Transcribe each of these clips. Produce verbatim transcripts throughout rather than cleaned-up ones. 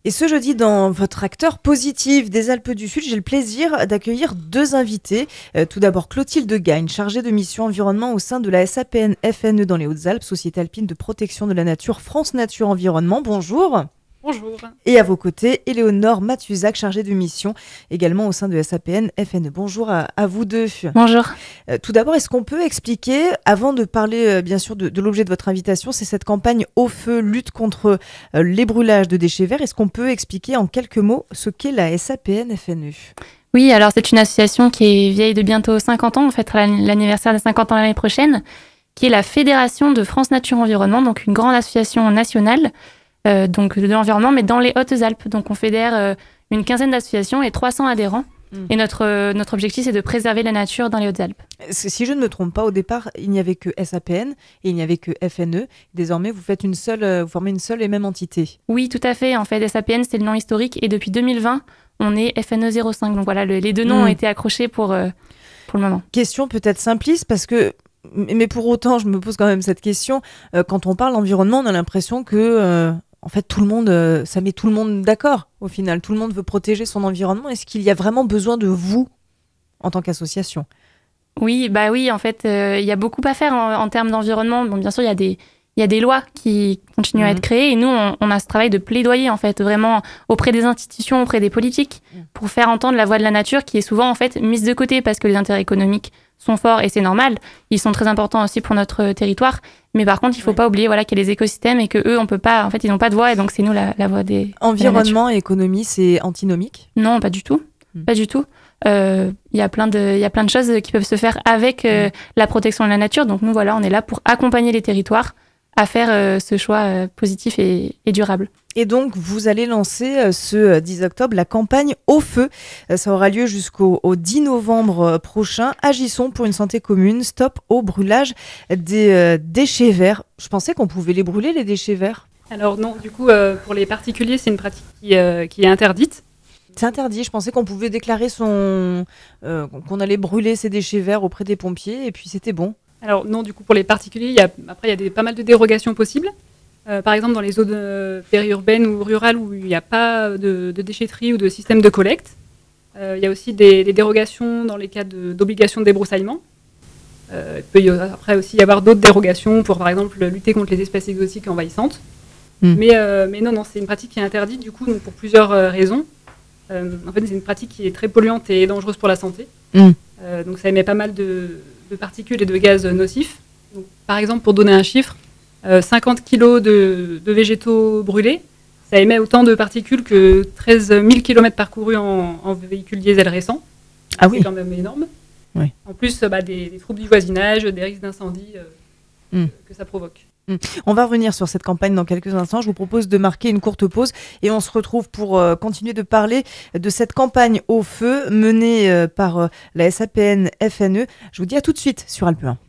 Et ce jeudi, dans votre acteur positif des Alpes du Sud, j'ai le plaisir d'accueillir deux invités. Euh, tout d'abord, Clotilde Gagne, chargée de mission environnement au sein de la S A P N F N E dans les Hautes-Alpes, Société alpine de protection de la nature France Nature Environnement. Bonjour. Bonjour. Et à vos côtés, Éléonore Mathuzac, chargée de mission également au sein de S A P N F N E. Bonjour à, à vous deux. Bonjour. Euh, tout d'abord, est-ce qu'on peut expliquer, avant de parler euh, bien sûr de, de l'objet de votre invitation, c'est cette campagne Eau Feu, lutte contre euh, les brûlages de déchets verts. Est-ce qu'on peut expliquer en quelques mots ce qu'est la S A P N F N E ? Oui, alors c'est une association qui est vieille de bientôt cinquante ans, on fêtera l'anniversaire des cinquante ans l'année prochaine, qui est la Fédération de France Nature Environnement, donc une grande association nationale euh, donc de l'environnement, mais dans les Hautes-Alpes. Donc on fédère euh, une quinzaine d'associations et trois cents adhérents. Mmh. Et notre, euh, notre objectif, c'est de préserver la nature dans les Hautes-Alpes. Si je ne me trompe pas, au départ, il n'y avait que S A P N et il n'y avait que F N E. Désormais, vous faites une seule, vous formez une seule et même entité. Oui, tout à fait. En fait, S A P N, c'est le nom historique et depuis deux mille vingt, on est F N E zéro cinq. Donc voilà, le, les deux noms mmh. ont été accrochés pour, euh, pour le moment. Question peut-être simpliste parce que, mais pour autant, je me pose quand même cette question. Euh, quand on parle d'environnement, on a l'impression que... Euh, En fait, tout le monde, euh, ça met tout le monde d'accord, au final. Tout le monde veut protéger son environnement. Est-ce qu'il y a vraiment besoin de vous, en tant qu'association ? Oui, bah oui, en fait, il euh, y a beaucoup à faire en, en termes d'environnement. Bon, bien sûr, il y a des... Il y a des lois qui continuent mmh. à être créées et nous, on, on a ce travail de plaidoyer, en fait, vraiment auprès des institutions, auprès des politiques, mmh. pour faire entendre la voix de la nature qui est souvent, en fait, mise de côté parce que les intérêts économiques sont forts et c'est normal. Ils sont très importants aussi pour notre territoire. Mais par contre, il ne faut ouais. pas oublier voilà, qu'il y a les écosystèmes et qu'eux, on peut pas, en fait, ils n'ont pas de voix et donc c'est nous la, la voix des. Environnement et économie, c'est antinomique ? Non, pas du tout. Mmh. Pas du tout. Il euh, y a plein de, y a plein de choses qui peuvent se faire avec euh, mmh. la protection de la nature. Donc nous, voilà, on est là pour accompagner les territoires à faire euh, ce choix euh, positif et, et durable. Et donc, vous allez lancer euh, ce dix octobre la campagne Eau Feu. Euh, ça aura lieu jusqu'au au dix novembre prochain. Agissons pour une santé commune. Stop au brûlage des euh, déchets verts. Je pensais qu'on pouvait les brûler, les déchets verts. Alors non, du coup, euh, pour les particuliers, c'est une pratique qui, euh, qui est interdite. C'est interdit. Je pensais qu'on pouvait déclarer son, euh, qu'on allait brûler ses déchets verts auprès des pompiers et puis c'était bon. Alors non, du coup, pour les particuliers, il y a, après, il y a des, pas mal de dérogations possibles. Euh, par exemple, dans les zones euh, périurbaines ou rurales où il n'y a pas de, de déchetterie ou de système de collecte. Euh, il y a aussi des, des dérogations dans les cas de, d'obligation de débroussaillement. Euh, il peut y, après aussi y avoir d'autres dérogations pour, par exemple, lutter contre les espèces exotiques envahissantes. Mmh. Mais, euh, mais non, non, c'est une pratique qui est interdite, du coup, donc pour plusieurs euh, raisons. Euh, en fait, c'est une pratique qui est très polluante et dangereuse pour la santé. Mmh. Euh, donc ça émet pas mal de... de particules et de gaz nocifs. Donc, par exemple, pour donner un chiffre, euh, cinquante kilos de, de végétaux brûlés, ça émet autant de particules que treize mille kilomètres parcourus en, en véhicules diesel récents. Ah oui. C'est quand même énorme. Oui. En plus, bah, des, des troubles du voisinage, des risques d'incendie euh, mm. que ça provoque. Mm. On va revenir sur cette campagne dans quelques instants. Je vous propose de marquer une courte pause et on se retrouve pour euh, continuer de parler de cette campagne Eau Feu menée euh, par euh, la S A P N F N E. Je vous dis à tout de suite sur Alpe un.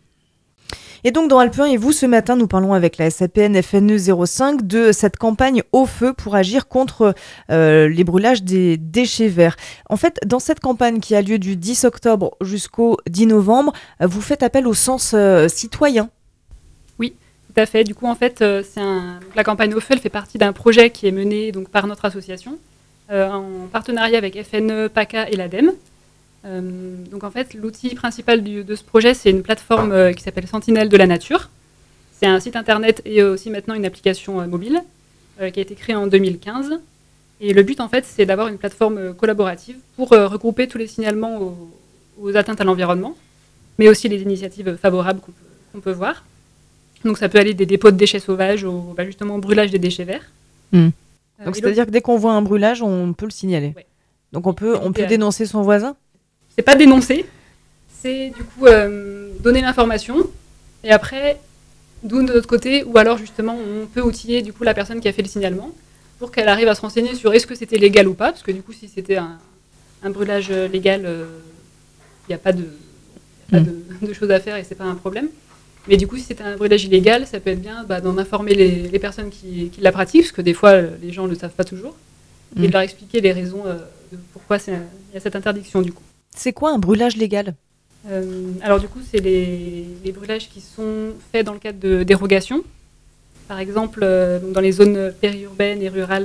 Et donc dans Alpe un et vous, ce matin, nous parlons avec la S A P N F N E zéro cinq de cette campagne Eau Feu pour agir contre euh, les brûlages des déchets verts. En fait, dans cette campagne qui a lieu du dix octobre jusqu'au dix novembre, vous faites appel au sens euh, citoyen. Oui, tout à fait. Du coup, en fait, euh, c'est un... la campagne Eau Feu, elle fait partie d'un projet qui est mené donc, par notre association euh, en partenariat avec F N E, PACA et l'ADEME. Euh, donc en fait, l'outil principal du, de ce projet, c'est une plateforme euh, qui s'appelle Sentinelle de la Nature. C'est un site internet et aussi maintenant une application euh, mobile euh, qui a été créée en deux mille quinze. Et le but, en fait, c'est d'avoir une plateforme euh, collaborative pour euh, regrouper tous les signalements aux, aux atteintes à l'environnement, mais aussi les initiatives favorables qu'on peut, qu'on peut voir. Donc ça peut aller des dépôts de déchets sauvages au bah, justement brûlage des déchets verts. Mmh. Euh, donc c'est-à-dire que dès qu'on voit un brûlage, on peut le signaler. Ouais. Donc on peut, on peut dénoncer son voisin ? C'est pas dénoncer, c'est du coup euh, donner l'information et après, d'où de notre côté, ou alors justement on peut outiller du coup la personne qui a fait le signalement pour qu'elle arrive à se renseigner sur est-ce que c'était légal ou pas, parce que du coup si c'était un, un brûlage légal, il euh, n'y a pas, de, y a pas mmh. de, de choses à faire et c'est pas un problème. Mais du coup si c'était un brûlage illégal, ça peut être bien bah, d'en informer les, les personnes qui, qui la pratiquent, parce que des fois les gens ne le savent pas toujours, mmh. et de leur expliquer les raisons euh, de pourquoi il y a cette interdiction du coup. C'est quoi un brûlage légal ? euh, Alors du coup, c'est les, les brûlages qui sont faits dans le cadre de dérogations. Par exemple, euh, dans les zones périurbaines et rurales euh,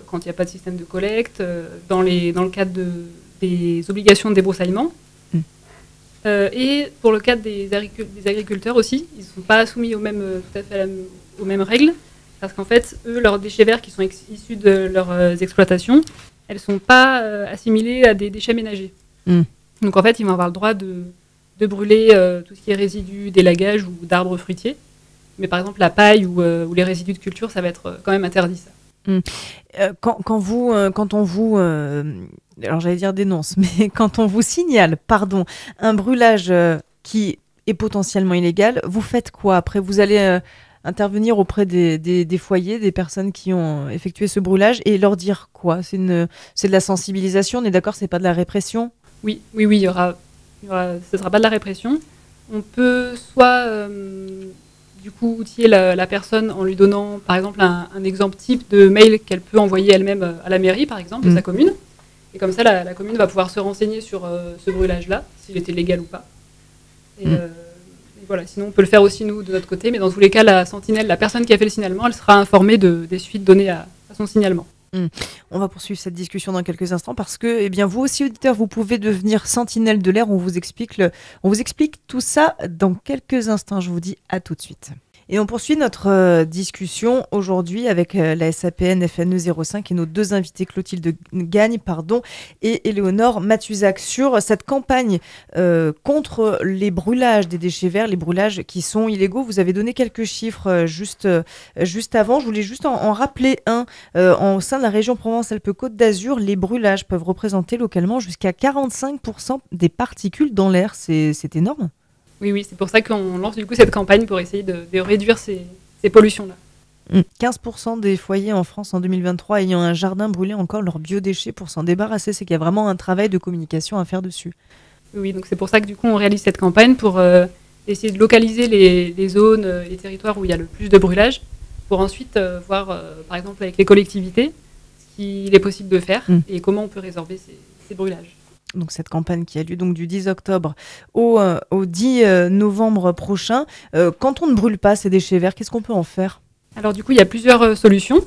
quand il n'y a pas de système de collecte, euh, dans, les, dans le cadre de, des obligations de débroussaillement. Mmh. Euh, et pour le cadre des, agricul- des agriculteurs aussi, ils ne sont pas soumis aux mêmes, tout à fait à la, aux mêmes règles, parce qu'en fait, eux, leurs déchets verts qui sont ex- issus de leurs euh, exploitations, elles ne sont pas euh, assimilées à des déchets ménagers. Mmh. Donc en fait, ils vont avoir le droit de, de brûler euh, tout ce qui est résidus d'élagage ou d'arbres fruitiers. Mais par exemple, la paille ou, euh, ou les résidus de culture, ça va être quand même interdit, ça. Mmh. Euh, quand, quand, vous, euh, quand on vous, euh, alors j'allais dire dénonce, mais quand on vous signale, pardon, un brûlage euh, qui est potentiellement illégal, vous faites quoi après? Vous allez euh, intervenir auprès des, des, des foyers, des personnes qui ont effectué ce brûlage et leur dire quoi? C'est, une, c'est de la sensibilisation, on est d'accord, c'est pas de la répression? Oui, oui, oui, il y aura, il y aura, ce ne sera pas de la répression. On peut soit... Euh, du coup, outiller la, la personne en lui donnant, par exemple, un, un exemple type de mail qu'elle peut envoyer elle-même à la mairie, par exemple, de mmh. sa commune. Et comme ça, la, la commune va pouvoir se renseigner sur euh, ce brûlage-là, s'il était légal ou pas. Et, mmh. euh, et voilà. Sinon, on peut le faire aussi, nous, de notre côté. Mais dans tous les cas, la sentinelle, la personne qui a fait le signalement, elle sera informée de, des suites données à, à son signalement. Mmh. On va poursuivre cette discussion dans quelques instants parce que, eh bien, vous aussi, auditeurs, vous pouvez devenir sentinelle de l'air. On vous explique, le, on vous explique tout ça dans quelques instants. Je vous dis à tout de suite. Et on poursuit notre euh, discussion aujourd'hui avec euh, la S A P N F N E zéro cinq et nos deux invités, Clotilde Gagne pardon, et Éléonore Mathuzac, sur cette campagne euh, contre les brûlages des déchets verts, les brûlages qui sont illégaux. Vous avez donné quelques chiffres euh, juste, euh, juste avant. Je voulais juste en, en rappeler un. Euh, en, au sein de la région Provence-Alpes-Côte d'Azur, les brûlages peuvent représenter localement jusqu'à quarante-cinq pour cent des particules dans l'air. C'est, c'est énorme. Oui, oui, c'est pour ça qu'on lance du coup cette campagne pour essayer de, de réduire ces, ces pollutions-là. quinze pour cent des foyers en France en deux mille vingt-trois ayant un jardin brûlé encore leurs biodéchets pour s'en débarrasser. C'est qu'il y a vraiment un travail de communication à faire dessus. Oui, donc c'est pour ça que du coup on réalise cette campagne pour euh, essayer de localiser les, les zones, euh, les territoires où il y a le plus de brûlage, pour ensuite euh, voir, euh, par exemple avec les collectivités, ce qu'il est possible de faire mmh. et comment on peut résorber ces, ces brûlages. Donc cette campagne qui a lieu donc du dix octobre au, euh, au dix novembre prochain. Euh, quand on ne brûle pas ces déchets verts, qu'est-ce qu'on peut en faire? Alors du coup, il y a plusieurs euh, solutions.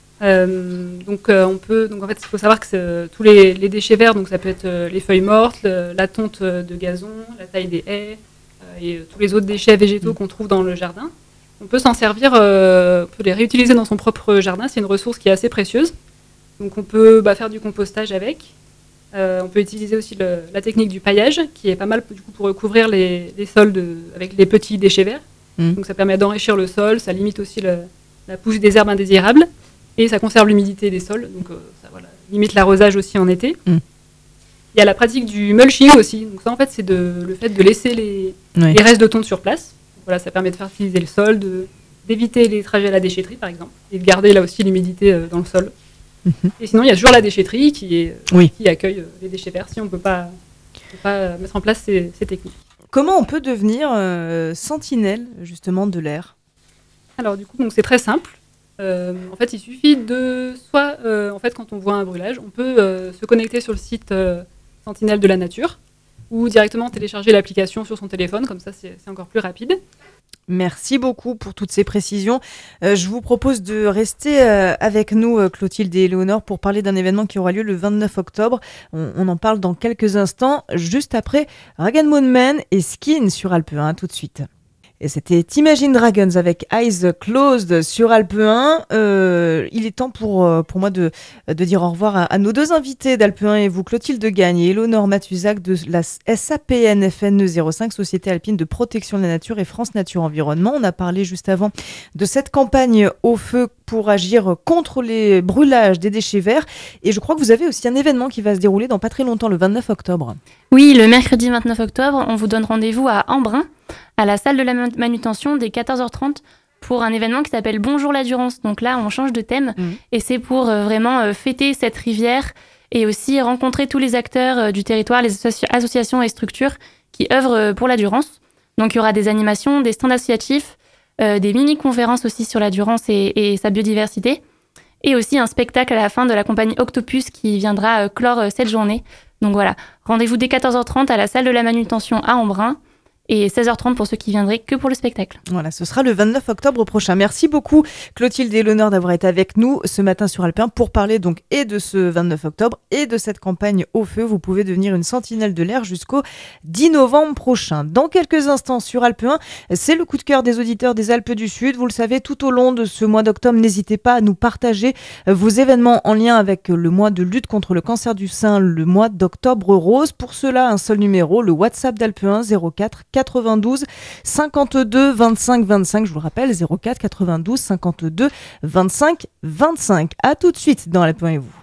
Euh, donc euh, on peut, donc en fait, il faut savoir que c'est, tous les, les déchets verts, donc ça peut être euh, les feuilles mortes, le, la tonte de gazon, la taille des haies euh, et euh, tous les autres déchets végétaux mmh. qu'on trouve dans le jardin. On peut s'en servir, euh, on peut les réutiliser dans son propre jardin. C'est une ressource qui est assez précieuse. Donc on peut bah, faire du compostage avec. Euh, on peut utiliser aussi le, la technique du paillage, qui est pas mal du coup, pour recouvrir les, les sols de, avec les petits déchets verts. Mmh. Donc ça permet d'enrichir le sol, ça limite aussi le, la pousse des herbes indésirables, et ça conserve l'humidité des sols, donc euh, ça voilà, limite l'arrosage aussi en été. Mmh. Il y a la pratique du mulching aussi, donc ça en fait c'est de, le fait de laisser les, oui. les restes de tonte sur place. Donc, voilà, ça permet de fertiliser le sol, de, d'éviter les trajets à la déchetterie par exemple, et de garder là aussi l'humidité euh, dans le sol. Mmh. Et sinon, il y a toujours la déchetterie qui, est, oui. qui accueille les déchets verts si on ne peut pas, peut pas mettre en place ces, ces techniques. Comment on peut devenir euh, sentinelle justement de l'air? Alors du coup, donc, c'est très simple. Euh, en fait, il suffit de soit, euh, en fait, quand on voit un brûlage, on peut euh, se connecter sur le site euh, Sentinelle de la Nature ou directement télécharger l'application sur son téléphone, comme ça c'est, c'est encore plus rapide. Merci beaucoup pour toutes ces précisions. Euh, je vous propose de rester euh, avec nous, euh, Clotilde et Éléonore, pour parler d'un événement qui aura lieu le vingt-neuf octobre. On, on en parle dans quelques instants, juste après Rag and Bone Man et Skin sur Alpe un, tout de suite. Et c'était Imagine Dragons avec Eyes Closed sur Alpe un. Euh, il est temps pour, pour moi de, de dire au revoir à, à nos deux invités d'Alpe un et vous, Clotilde Gagne et Éléonore Mathuzac de la S A P N F N E zéro cinq, Société Alpine de Protection de la Nature et France Nature Environnement. On a parlé juste avant de cette campagne au feu pour agir contre les brûlages des déchets verts. Et je crois que vous avez aussi un événement qui va se dérouler dans pas très longtemps, le vingt-neuf octobre. Oui, le mercredi vingt-neuf octobre, on vous donne rendez-vous à Embrun, à la salle de la manutention dès quatorze heures trente pour un événement qui s'appelle Bonjour la Durance. Donc là, on change de thème mmh. et c'est pour euh, vraiment euh, fêter cette rivière et aussi rencontrer tous les acteurs euh, du territoire, les associ- associations et structures qui œuvrent euh, pour la Durance. Donc il y aura des animations, des stands associatifs, euh, des mini-conférences aussi sur la Durance et, et sa biodiversité et aussi un spectacle à la fin de la compagnie Octopus qui viendra euh, clore euh, cette journée. Donc voilà, rendez-vous dès quatorze heures trente à la salle de la manutention à Embrun. et seize heures trente pour ceux qui viendraient que pour le spectacle. Voilà, ce sera le vingt-neuf octobre prochain. Merci beaucoup Clotilde et l'honneur d'avoir été avec nous ce matin sur Alpe un pour parler donc et de ce vingt-neuf octobre et de cette campagne au feu. Vous pouvez devenir une sentinelle de l'air jusqu'au dix novembre prochain. Dans quelques instants sur Alpe un, c'est le coup de cœur des auditeurs des Alpes du Sud. Vous le savez, tout au long de ce mois d'octobre, n'hésitez pas à nous partager vos événements en lien avec le mois de lutte contre le cancer du sein, le mois d'octobre rose. Pour cela, un seul numéro, le WhatsApp d'Alpe un, zéro quatre quatre-vingt-douze cinquante-deux vingt-cinq vingt-cinq. Je vous le rappelle, zéro quatre quatre-vingt-douze cinquante-deux vingt-cinq vingt-cinq. À tout de suite dans Alpe un et vous.